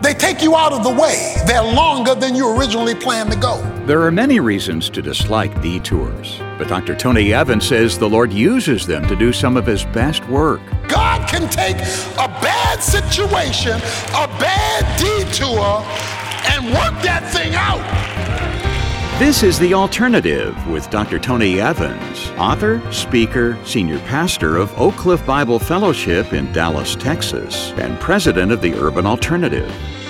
They take you out of the way. They're longer than you originally planned to go. There are many reasons to dislike detours, but Dr. Tony Evans says the Lord uses them to do some of His best work. God can take a bad situation, a bad detour, and work that thing out. This is The Alternative with Dr. Tony Evans, author, speaker, senior pastor of Oak Cliff Bible Fellowship in Dallas, Texas, and president of the Urban Alternative.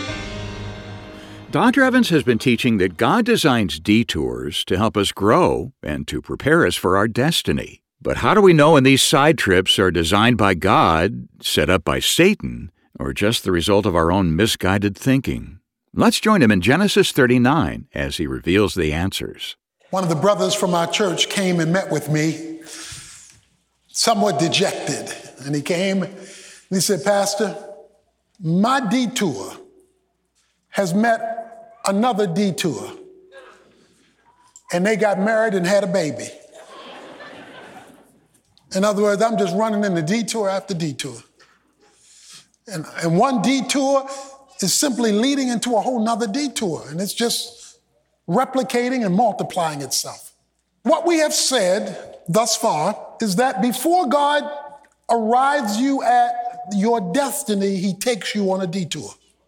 Dr. Evans has been teaching that God designs detours to help us grow and to prepare us for our destiny. But how do we know when these side trips are designed by God, set up by Satan, or just the result of our own misguided thinking? Let's join him in Genesis 39 as he reveals the answers. One of the brothers from our church came and met with me, somewhat dejected. And he came and he said, "Pastor, my detour has met another detour. And they got married and had a baby." In other words, I'm just running into detour after detour. And one detour is simply leading into a whole nother detour. And it's just replicating and multiplying itself. What we have said thus far is that before God arrives you at your destiny, He takes you on a detour.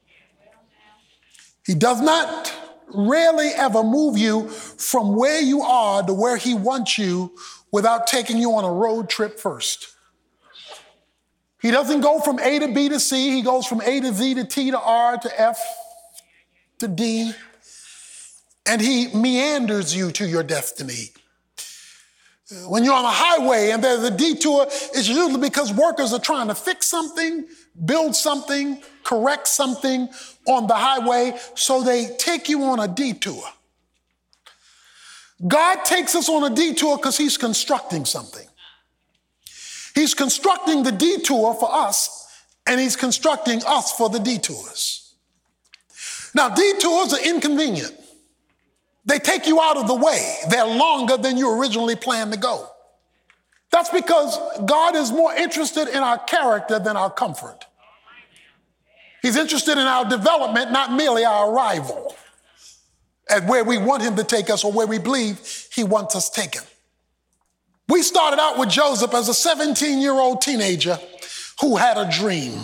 He does not rarely ever move you from where you are to where He wants you without taking you on a road trip first. He doesn't go from A to B to C. He goes from A to Z to T to R to F to D. And He meanders you to your destiny. When you're on a highway and there's a detour, it's usually because workers are trying to fix something, build something, correct something on the highway, so they take you on a detour. God takes us on a detour because He's constructing something. He's constructing the detour for us, and He's constructing us for the detours. Now, detours are inconvenient. They take you out of the way. They're longer than you originally planned to go. That's because God is more interested in our character than our comfort. He's interested in our development, not merely our arrival at where we want Him to take us or where we believe He wants us taken. We started out with Joseph as a 17-year-old teenager who had a dream.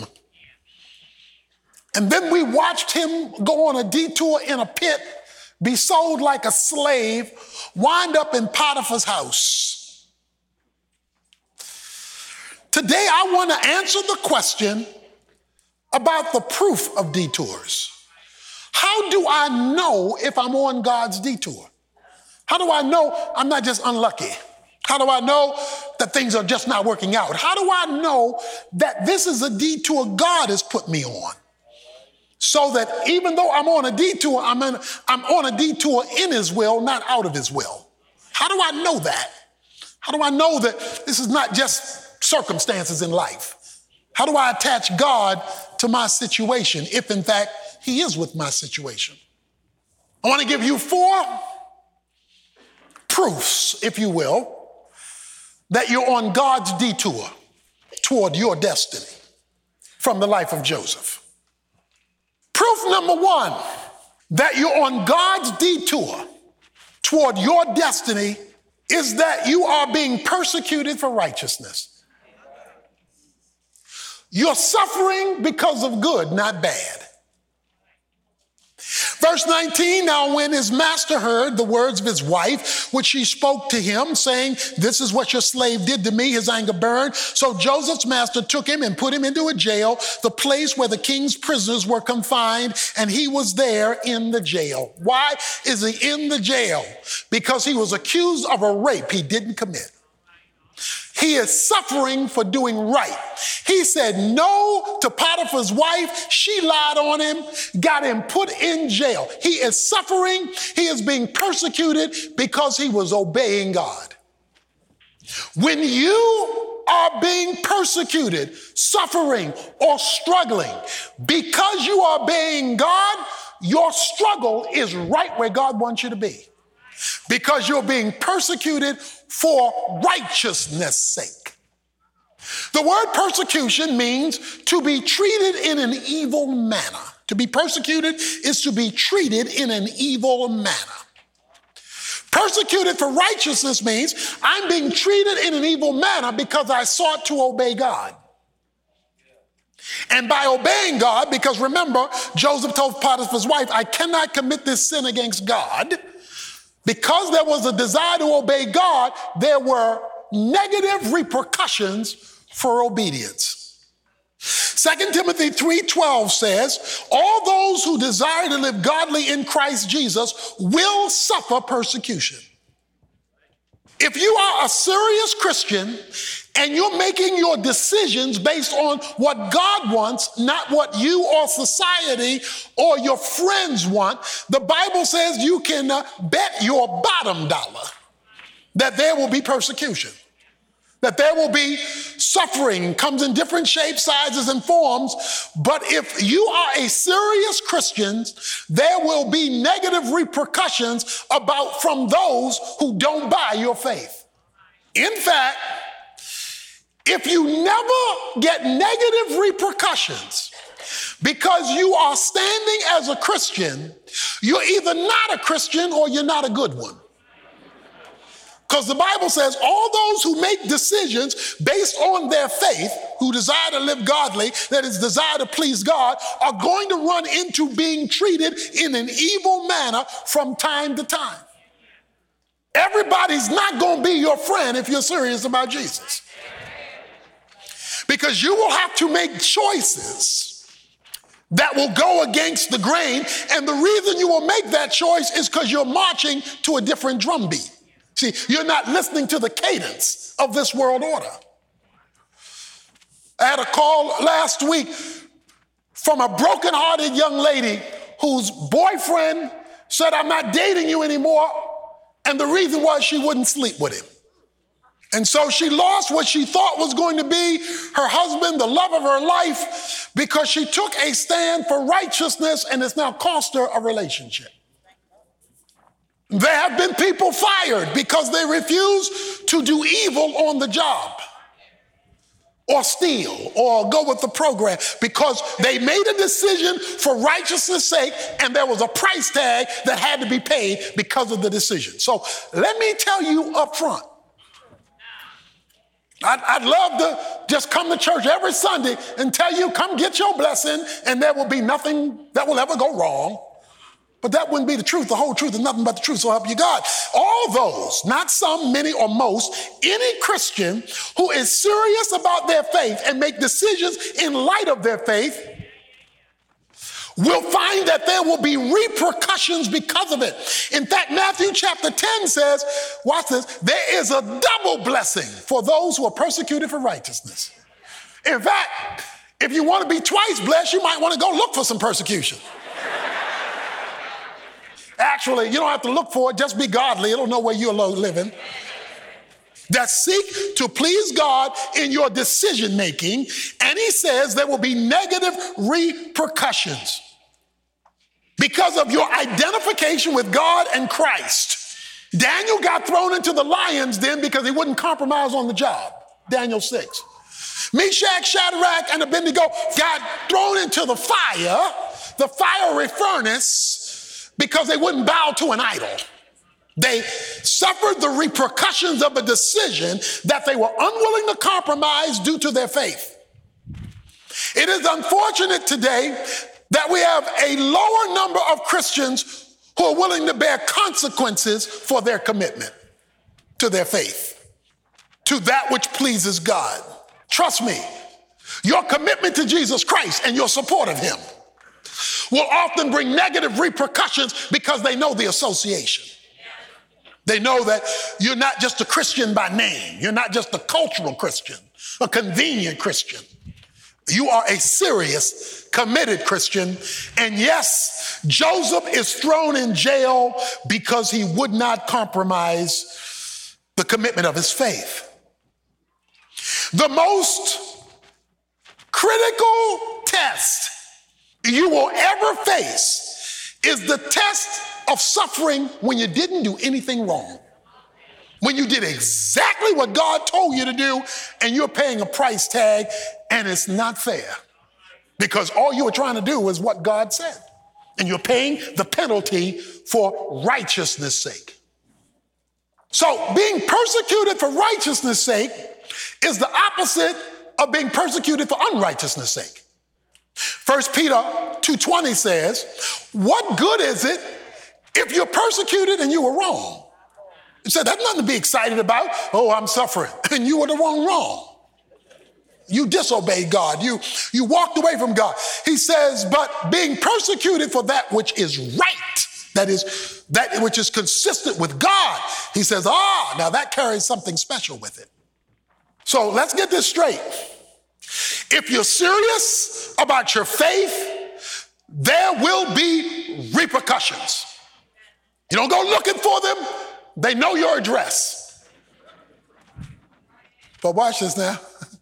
And then we watched him go on a detour in a pit, be sold like a slave, wind up in Potiphar's house. Today, I want to answer the question about the proof of detours. How do I know if I'm on God's detour? How do I know I'm not just unlucky? How do I know that things are just not working out? How do I know that this is a detour God has put me on? So that even though I'm on a detour, I'm on a detour in His will, not out of His will. How do I know that? How do I know that this is not just circumstances in life? How do I attach God to my situation if, in fact, He is with my situation? I want to give you 4 proofs, if you will, that you're on God's detour toward your destiny from the life of Joseph. Proof number 1, that you're on God's detour toward your destiny is that you are being persecuted for righteousness. You're suffering because of good, not bad. Verse 19, now when his master heard the words of his wife, which she spoke to him, saying, "This is what your slave did to me," his anger burned. So Joseph's master took him and put him into a jail, the place where the king's prisoners were confined, and he was there in the jail. Why is he in the jail? Because he was accused of a rape he didn't commit. He is suffering for doing right. He said no to Potiphar's wife. She lied on him, got him put in jail. He is suffering. He is being persecuted because he was obeying God. When you are being persecuted, suffering, or struggling because you are obeying God, your struggle is right where God wants you to be. Because you're being persecuted for righteousness' sake. The word persecution means to be treated in an evil manner. To be persecuted is to be treated in an evil manner. Persecuted for righteousness means I'm being treated in an evil manner because I sought to obey God. And by obeying God, because remember, Joseph told Potiphar's wife, I cannot commit this sin against God. Because there was a desire to obey God, there were negative repercussions for obedience. 2 Timothy 3:12 says, all those who desire to live godly in Christ Jesus will suffer persecution. If you are a serious Christian and you're making your decisions based on what God wants, not what you or society or your friends want, the Bible says you can bet your bottom dollar that there will be persecution, that there will be suffering, comes in different shapes, sizes, and forms. But if you are a serious Christian, there will be negative repercussions from those who don't buy your faith. In fact, if you never get negative repercussions because you are standing as a Christian, you're either not a Christian or you're not a good one. Because the Bible says all those who make decisions based on their faith, who desire to live godly, that is, desire to please God, are going to run into being treated in an evil manner from time to time. Everybody's not going to be your friend if you're serious about Jesus. Because you will have to make choices that will go against the grain. And the reason you will make that choice is because you're marching to a different drumbeat. See, you're not listening to the cadence of this world order. I had a call last week from a broken-hearted young lady whose boyfriend said, I'm not dating you anymore. And the reason was she wouldn't sleep with him. And so she lost what she thought was going to be her husband, the love of her life, because she took a stand for righteousness and it's now cost her a relationship. There have been people fired because they refuse to do evil on the job or steal or go with the program because they made a decision for righteousness' sake and there was a price tag that had to be paid because of the decision. So let me tell you up front, I'd love to just come to church every Sunday and tell you, come get your blessing and there will be nothing that will ever go wrong. But that wouldn't be the truth. The whole truth is nothing but the truth, so help you God. All those, not some, many, or most, any Christian who is serious about their faith and make decisions in light of their faith will find that there will be repercussions because of it. In fact, Matthew chapter 10 says, watch this, there is a double blessing for those who are persecuted for righteousness. In fact, if you want to be twice blessed, you might want to go look for some persecution. Actually, you don't have to look for it. Just be godly. It'll know where you're living. That seek to please God in your decision making. And he says there will be negative repercussions because of your identification with God and Christ. Daniel got thrown into the lion's den because he wouldn't compromise on the job. Daniel 6. Meshach, Shadrach, and Abednego got thrown into the fiery furnace, because they wouldn't bow to an idol. They suffered the repercussions of a decision that they were unwilling to compromise due to their faith. It is unfortunate today that we have a lower number of Christians who are willing to bear consequences for their commitment to their faith, to that which pleases God. Trust me, your commitment to Jesus Christ and your support of him will often bring negative repercussions because they know the association. They know that you're not just a Christian by name. You're not just a cultural Christian, a convenient Christian. You are a serious, committed Christian. And yes, Joseph is thrown in jail because he would not compromise the commitment of his faith. The most critical test you will ever face is the test of suffering when you didn't do anything wrong. When you did exactly what God told you to do and you're paying a price tag and it's not fair. because all you were trying to do was what God said. And you're paying the penalty for righteousness' sake. So being persecuted for righteousness' sake is the opposite of being persecuted for unrighteousness' sake. 1 Peter 2:20 says, what good is it if you're persecuted and you were wrong? He said, that's nothing to be excited about. Oh, I'm suffering. And you were the wrong. You disobeyed God. You walked away from God. He says, but being persecuted for that which is right, that is, that which is consistent with God, he says, now that carries something special with it. So let's get this straight. If you're serious about your faith, there will be repercussions. You don't go looking for them. They know your address. But watch this now.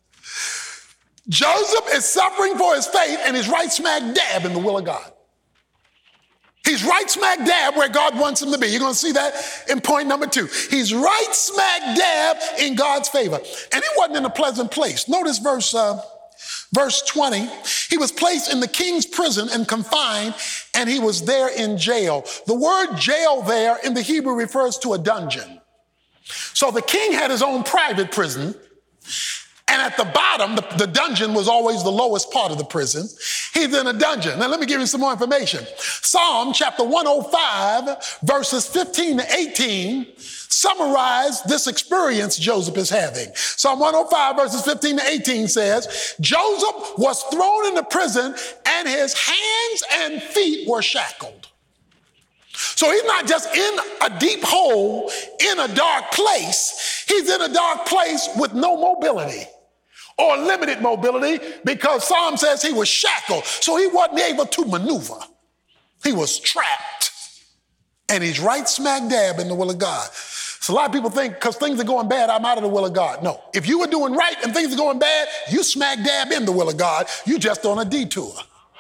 Joseph is suffering for his faith and he's right smack dab in the will of God. He's right smack dab where God wants him to be. You're going to see that in point number 2. He's right smack dab in God's favor. And he wasn't in a pleasant place. Notice verse 20. He was placed in the king's prison and confined, and he was there in jail. The word jail there in the Hebrew refers to a dungeon. So the king had his own private prison. And at the bottom, the dungeon was always the lowest part of the prison. He's in a dungeon. Now, let me give you some more information. Psalm chapter 105, verses 15 to 18, summarize this experience Joseph is having. Psalm 105, verses 15 to 18 says, Joseph was thrown into prison and his hands and feet were shackled. So he's not just in a deep hole in a dark place. He's in a dark place with no mobility or limited mobility, because Psalm says he was shackled. So he wasn't able to maneuver. He was trapped. And he's right smack dab in the will of God. So a lot of people think because things are going bad, I'm out of the will of God. No, if you were doing right and things are going bad, you smack dab in the will of God. You just on a detour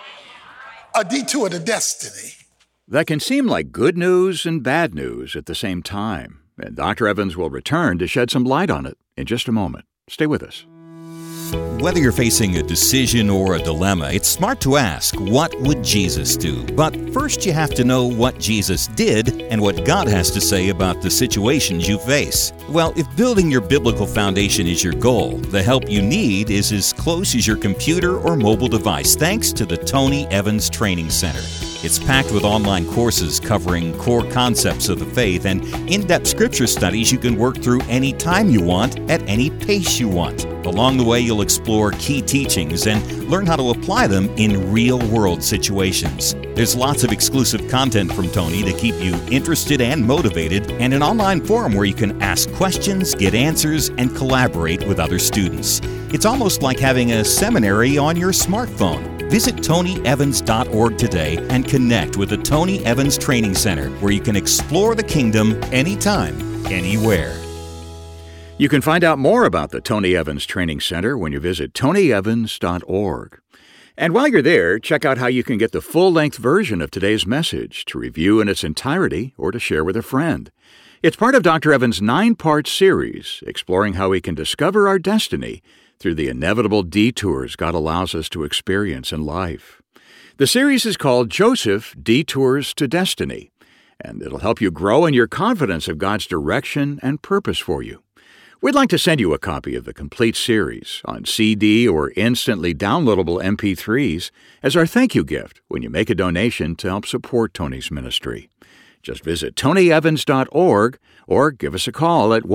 to destiny. That can seem like good news and bad news at the same time. And Dr. Evans will return to shed some light on it in just a moment. Stay with us. Whether you're facing a decision or a dilemma, it's smart to ask, what would Jesus do? But first you have to know what Jesus did and what God has to say about the situations you face. Well, if building your biblical foundation is your goal, the help you need is as close as your computer or mobile device, thanks to the Tony Evans Training Center. It's packed with online courses covering core concepts of the faith and in-depth scripture studies you can work through any time you want, at any pace you want. Along the way, you'll explore key teachings and learn how to apply them in real-world situations. There's lots of exclusive content from Tony to keep you interested and motivated, and an online forum where you can ask questions, get answers, and collaborate with other students. It's almost like having a seminary on your smartphone. Visit TonyEvans.org today and connect with the Tony Evans Training Center, where you can explore the kingdom anytime, anywhere. You can find out more about the Tony Evans Training Center when you visit TonyEvans.org. And while you're there, check out how you can get the full-length version of today's message to review in its entirety or to share with a friend. It's part of Dr. Evans' 9-part series exploring how we can discover our destiny through the inevitable detours God allows us to experience in life. The series is called Joseph Detours to Destiny, and it'll help you grow in your confidence of God's direction and purpose for you. We'd like to send you a copy of the complete series on CD or instantly downloadable MP3s as our thank you gift when you make a donation to help support Tony's ministry. Just visit TonyEvans.org or give us a call at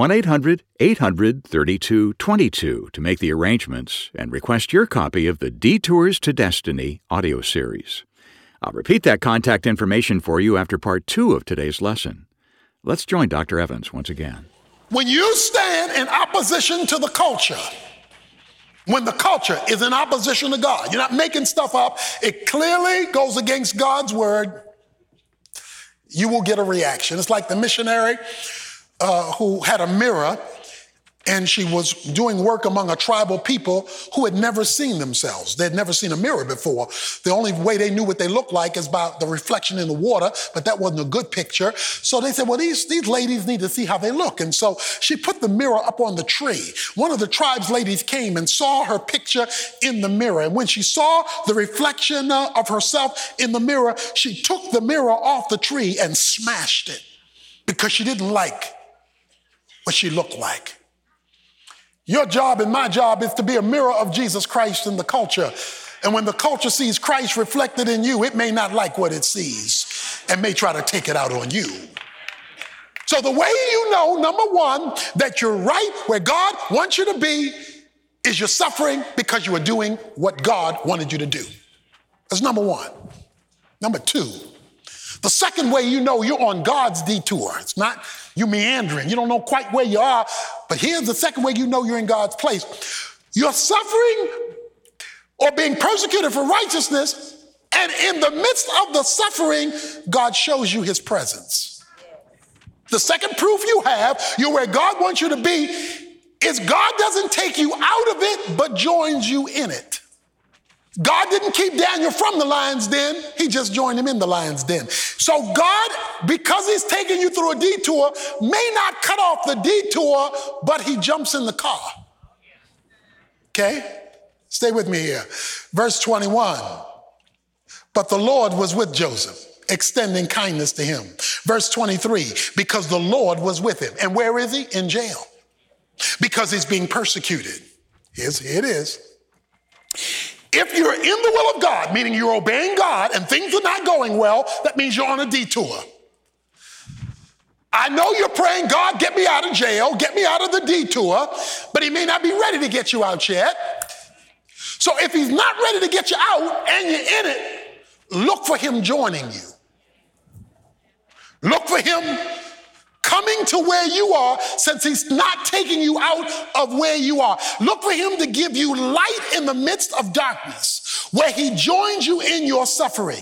1-800-800-3222 to make the arrangements and request your copy of the Detours to Destiny audio series. I'll repeat that contact information for you after part 2 of today's lesson. Let's join Dr. Evans once again. When you stand in opposition to the culture, when the culture is in opposition to God, you're not making stuff up, it clearly goes against God's word, you will get a reaction. It's like the missionary who had a mirror And she was doing work among a tribal people who had never seen themselves. They had never seen a mirror before. The only way they knew what they looked like is by the reflection in the water, but that wasn't a good picture. So they said, well, these ladies need to see how they look. And so she put the mirror up on the tree. One of the tribe's ladies came and saw her picture in the mirror. And when she saw the reflection of herself in the mirror, she took the mirror off the tree and smashed it because she didn't like what she looked like. Your job and my job is to be a mirror of Jesus Christ in the culture. And when the culture sees Christ reflected in you, it may not like what it sees and may try to take it out on you. So the way you know, number one, that you're right where God wants you to be is you're suffering because you are doing what God wanted you to do. That's number one. Number two, the second way you know you're on God's detour. It's not you meandering. You don't know quite where you are. But here's the second way you know you're in God's place. You're suffering or being persecuted for righteousness, and in the midst of the suffering, God shows you his presence. The second proof you have, you're where God wants you to be, is God doesn't take you out of it, but joins you in it. God didn't keep Daniel from the lion's den. He just joined him in the lion's den. So God, because he's taking you through a detour, may not cut off the detour, but he jumps in the car. Okay? Stay with me here. Verse 21. But the Lord was with Joseph, extending kindness to him. Verse 23. Because the Lord was with him. And where is he? In jail. Because he's being persecuted. Here it is. If you're in the will of God, meaning you're obeying God and things are not going well, that means you're on a detour. I know you're praying, God, get me out of jail, get me out of the detour, but he may not be ready to get you out yet. So if he's not ready to get you out and you're in it, look for him joining you. Look for him coming to where you are, since he's not taking you out of where you are. Look for him to give you light in the midst of darkness, where he joins you in your suffering.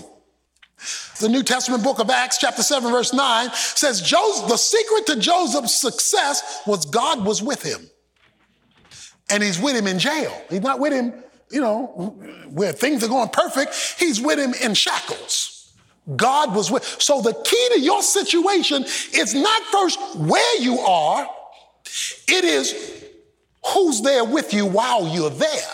The New Testament book of Acts, chapter 7, verse 9, says the secret to Joseph's success was God was with him. And he's with him in jail. He's not with him, where things are going perfect. He's with him in shackles. God was with. So the key to your situation is not first where you are, it is who's there with you while you're there.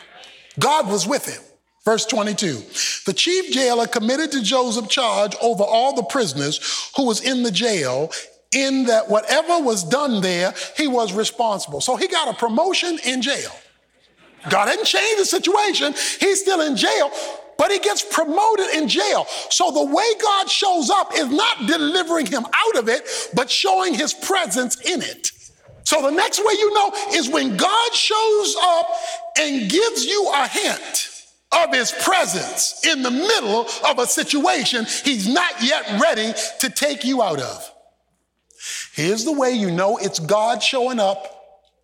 God was with him. Verse 22, the chief jailer committed to Joseph charge over all the prisoners who was in the jail, in that whatever was done there, he was responsible. So he got a promotion in jail. God hadn't changed the situation. He's still in jail, but he gets promoted in jail. So the way God shows up is not delivering him out of it, but showing his presence in it. So the next way you know is when God shows up and gives you a hint of his presence in the middle of a situation he's not yet ready to take you out of. Here's the way you know it's God showing up.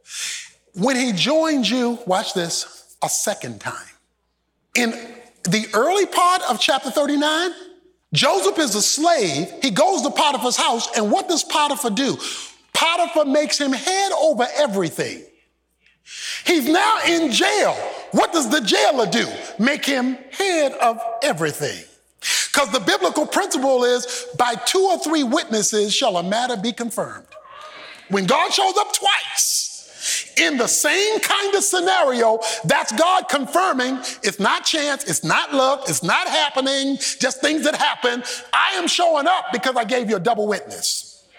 When he joins you, watch this, a second time. In the early part of chapter 39, Joseph is a slave. He goes to Potiphar's house, and what does Potiphar do? Potiphar makes him head over everything. He's now in jail. What does the jailer do? Make him head of everything. Because the biblical principle is, by 2 or 3 witnesses shall a matter be confirmed. When God shows up twice, in the same kind of scenario, that's God confirming it's not chance, it's not luck, it's not happening, just things that happen. I am showing up because I gave you a double witness.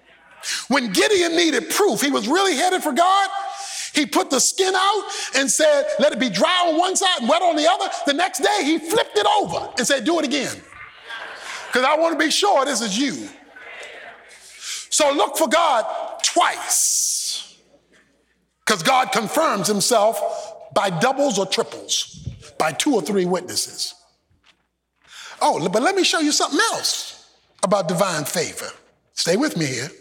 When Gideon needed proof, he was really headed for God. He put the skin out and said, let it be dry on one side and wet on the other. The next day, he flipped it over and said, do it again. Because I want to be sure this is you. So look for God twice. Because God confirms himself by doubles or triples, by 2 or 3 witnesses. Oh, but let me show you something else about divine favor. Stay with me here.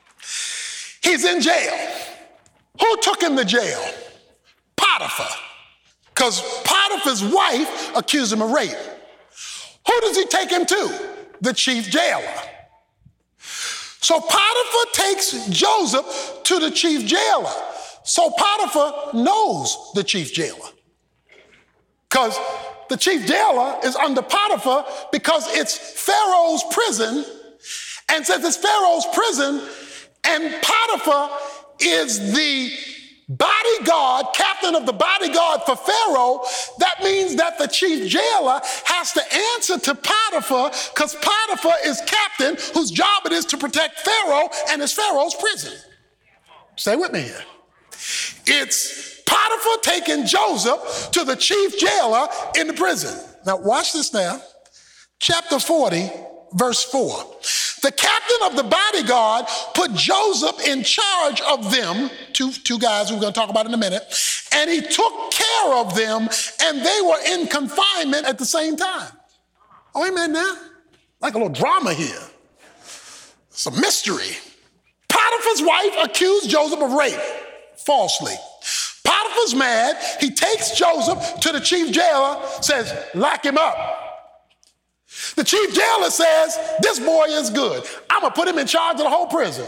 He's in jail. Who took him to jail? Potiphar. Because Potiphar's wife accused him of rape. Who does he take him to? The chief jailer. So Potiphar takes Joseph to the chief jailer. So Potiphar knows the chief jailer. Because the chief jailer is under Potiphar because it's Pharaoh's prison. And since it's Pharaoh's prison and Potiphar is the bodyguard, captain of the bodyguard for Pharaoh, that means that the chief jailer has to answer to Potiphar because Potiphar is captain whose job it is to protect Pharaoh and it's Pharaoh's prison. Stay with me here. It's Potiphar taking Joseph to the chief jailer in the prison. Now watch this now. Chapter 40, verse 4. The captain of the bodyguard put Joseph in charge of them, two guys we're going to talk about in a minute, and he took care of them, and they were in confinement at the same time. Oh, amen now? Like a little drama here. It's a mystery. Potiphar's wife accused Joseph of rape, falsely. Potiphar's mad. He takes Joseph to the chief jailer, says, lock him up. The chief jailer says, this boy is good. I'm going to put him in charge of the whole prison.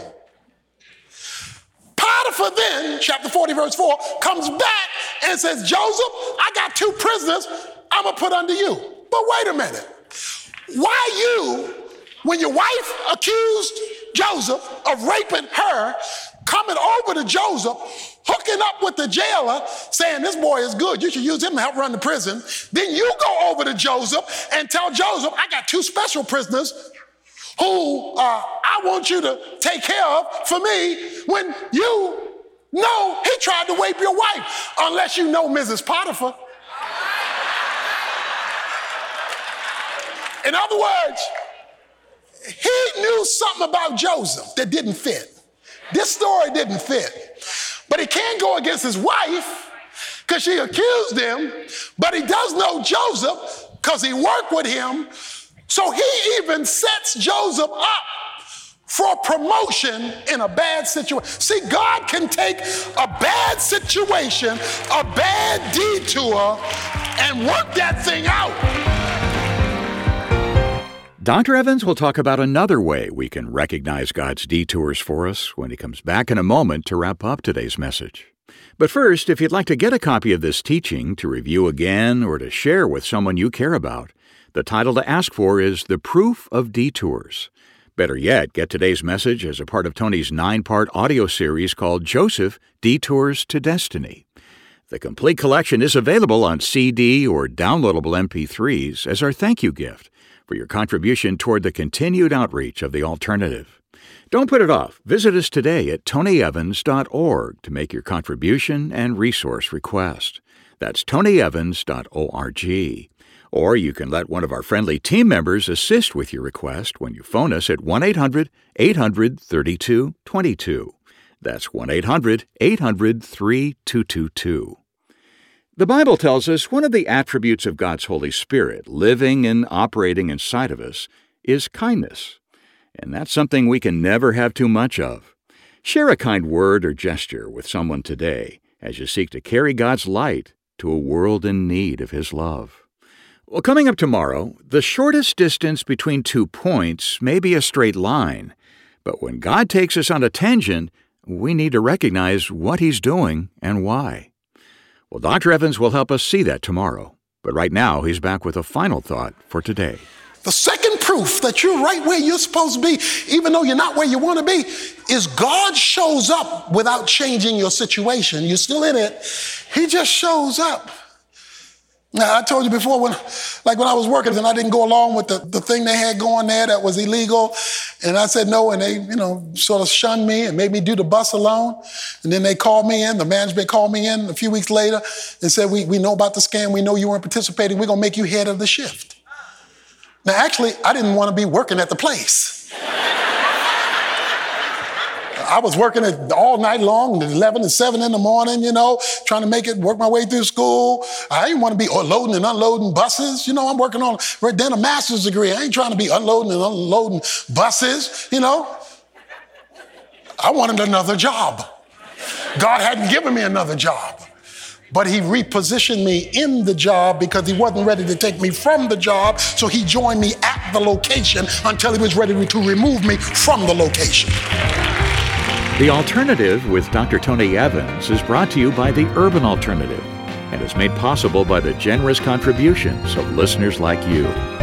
Potiphar then, chapter 40, verse 4, comes back and says, Joseph, I got 2 prisoners I'm going to put under you. But wait a minute. Why you, when your wife accused Joseph of raping her, coming over to Joseph, hooking up with the jailer, saying this boy is good, you should use him to help run the prison. Then you go over to Joseph and tell Joseph, I got 2 special prisoners who I want you to take care of for me, when you know he tried to rape your wife, unless you know Mrs. Potiphar. In other words, he knew something about Joseph that didn't fit. This story didn't fit. But he can't go against his wife because she accused him, but he does know Joseph because he worked with him. So he even sets Joseph up for promotion in a bad situation. See, God can take a bad situation, a bad detour, and work that thing out. Dr. Evans will talk about another way we can recognize God's detours for us when he comes back in a moment to wrap up today's message. But first, if you'd like to get a copy of this teaching to review again or to share with someone you care about, the title to ask for is The Proof of Detours. Better yet, get today's message as a part of Tony's 9-part audio series called Joseph, Detours to Destiny. The complete collection is available on CD or downloadable MP3s as our thank you gift for your contribution toward the continued outreach of the alternative. Don't put it off. Visit us today at tonyevans.org to make your contribution and resource request. That's tonyevans.org. Or you can let one of our friendly team members assist with your request when you phone us at 1-800-800-3222. That's 1-800-800-3222. The Bible tells us one of the attributes of God's Holy Spirit living and operating inside of us is kindness. And that's something we can never have too much of. Share a kind word or gesture with someone today as you seek to carry God's light to a world in need of His love. Well, coming up tomorrow, the shortest distance between 2 points may be a straight line, but when God takes us on a tangent, we need to recognize what He's doing and why. Well, Dr. Evans will help us see that tomorrow. But right now, he's back with a final thought for today. The second proof that you're right where you're supposed to be, even though you're not where you want to be, is God shows up without changing your situation. You're still in it. He just shows up. Now, I told you before, when I was working and I didn't go along with the thing they had going there that was illegal, and I said no, and they, sort of shunned me and made me do the bus alone. And then they called me in, the management called me in a few weeks later and said, we know about the scam, we know you weren't participating, we're going to make you head of the shift. Now, actually, I didn't want to be working at the place. I was working all night long, 11 and 7 in the morning, trying to work my way through school. I didn't want to be loading and unloading buses. I'm working on a master's degree. I ain't trying to be unloading and unloading buses, I wanted another job. God hadn't given me another job. But He repositioned me in the job because He wasn't ready to take me from the job. So He joined me at the location until He was ready to remove me from the location. The Alternative with Dr. Tony Evans is brought to you by the Urban Alternative and is made possible by the generous contributions of listeners like you.